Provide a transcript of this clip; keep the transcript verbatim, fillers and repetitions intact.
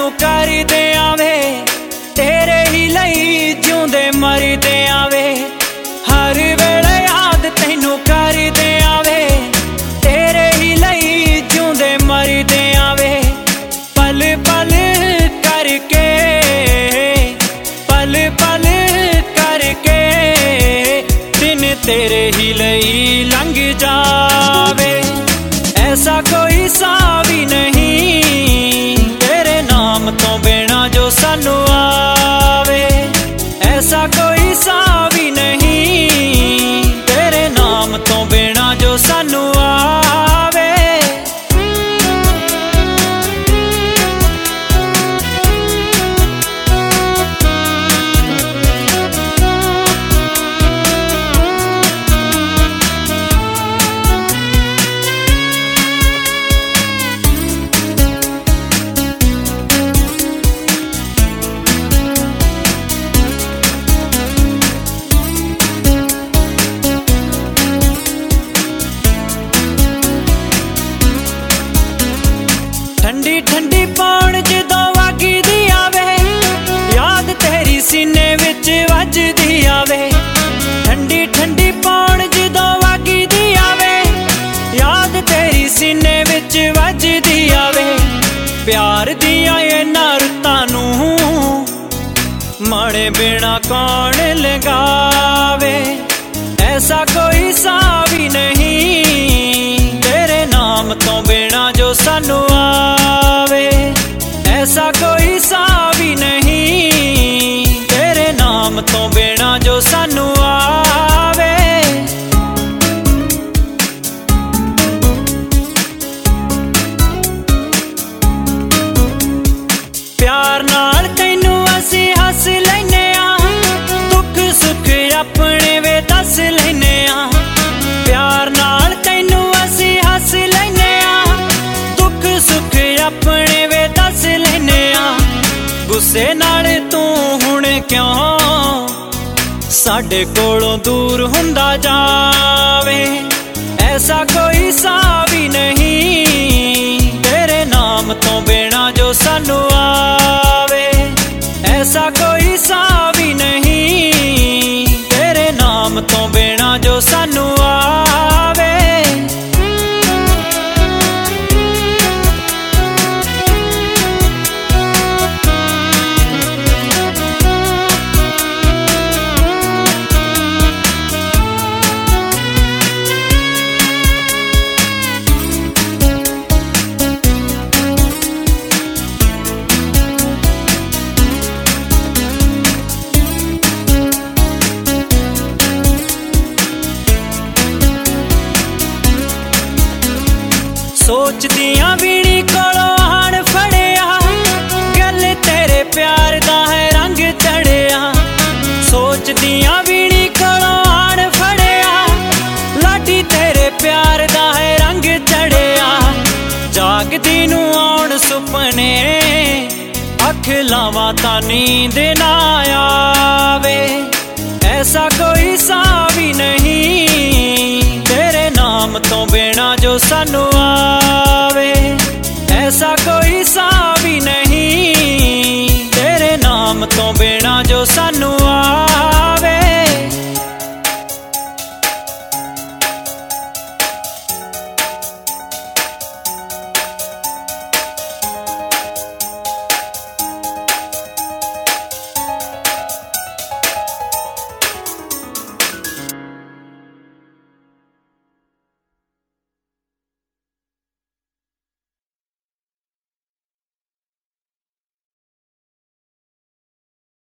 तैनू कर दे आवे, तेरे ही लई जिउंदे मरदे आवे। हर वेले याद तैनू कर दे आवे, तेरे ही लई जिउंदे मरदे आवे। पल पल करके पल पल करके दिन तेरे ही लई लंघ जावे। ऐसा कोई सा भी नहीं तेरे नाम तो बिना जो सानू आवे। ऐसा कोई सा भी नहीं तेरे नाम तो बिना जो सानू आवे। ठंडी ठंडी पौन जदों वगदी आवे, याद तेरी सीने विच वजदी आवे। ठंडी ठंडी पौन जदों वगदी आवे, याद तेरी सीने विच वजदी आवे। प्यार दियां इन्हां रुत्तां नूं माणे बिना कौन लगावे। ऐसा कोई सा भी नहीं तेरे नाम तो बिना जो सानू आवे। ऐसा कोई सा भी नहीं तेरे नाम तो बिना जो सानू आवे। प्यार नाल तैनू असी हस लैने आ, दुख सुख अपने वे दस लैने आ। प्यार नाल तैनू असी हस लैने आ, दुख सुख अपने वे दस लैने आ। गुस्से नाल तू हुण क्यों साडे कोलों दूर हुंदा जावे। ऐसा कोई सा भी नहीं तेरे नाम तो बिना जो सानू आवे। ऐसा कोई सा भी नहीं तेरे नाम तो बिना जो सानू आवे। सोचदियां बीड़ी कोलों आन फड़िया, गल तेरे प्यार दा है रंग चढ़िया। सोचदियां बीड़ी कोलों आन फड़िया, लाडी तेरे प्यार दा है रंग चढ़िया। जागदी नूं आउण सुपने, अख लावां तां नींद ना आवे। ऐसा कोई सा भी नहीं तेरे नाम तो बिना जो सानू